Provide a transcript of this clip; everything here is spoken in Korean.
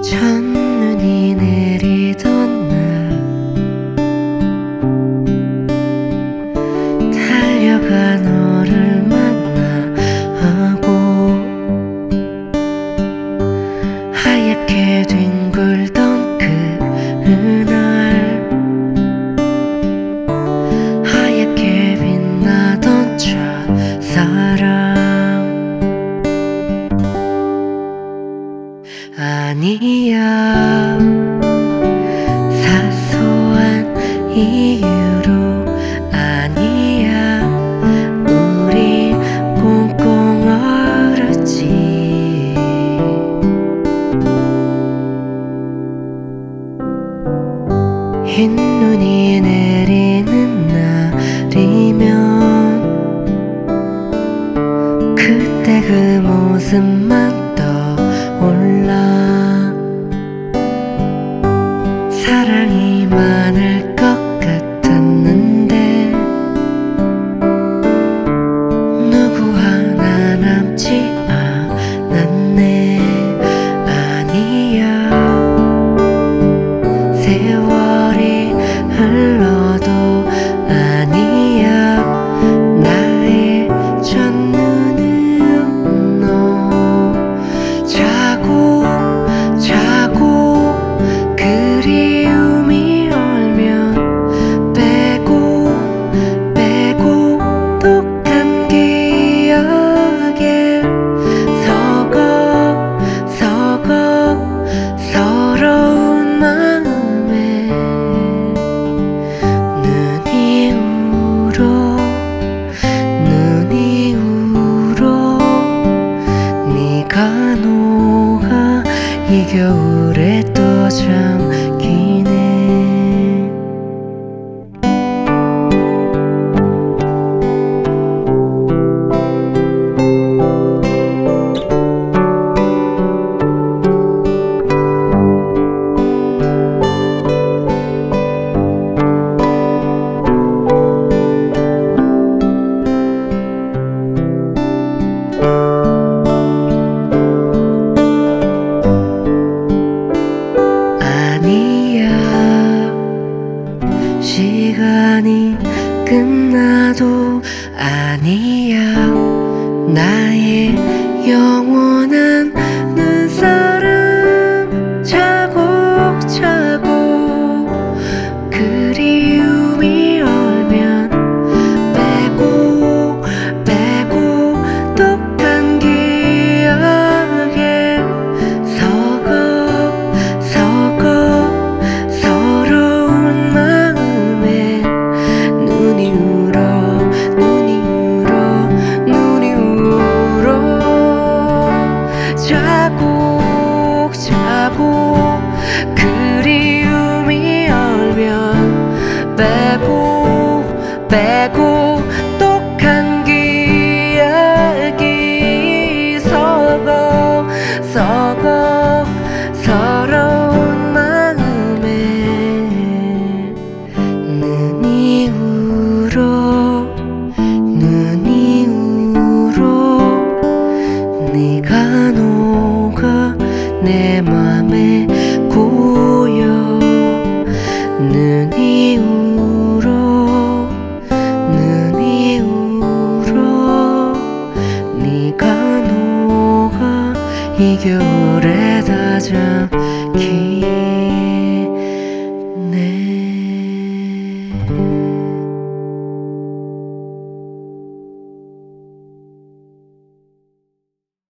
첫눈이 내리던 날 달려가 너를 만나고 하얗게 뒹굴던 그날 하얗게 빛나던 첫사랑 아니야 사소한 이유로 아니야 우리 꽁꽁 얼었지 흰눈이 내리는 날이면 그때 그 모습만 떠올라 사랑이 많을 것 같았는데 누구 하나 남지 않았네 아니야 세월이 흘러도 아니야 나의 첫눈은 너 자고 그리움이 얼면 빼고 독한 기억에 서러운 마음에 눈이 울어 네가 녹아 이 겨울에 또 잠기네 시간이 끝나도 아니야 나의 영원한 눈사람 차곡차곡 그리움이 얼면 빼고 독한 기억에 서러운 마음에 눈이 울어 자고 그리움이 얼면 빼고 독한 기억이 서러운 마음에 눈이 울어 네가 녹아 내 맘에 고여 눈이 울어 네가 녹아 이 겨울에 다 잠기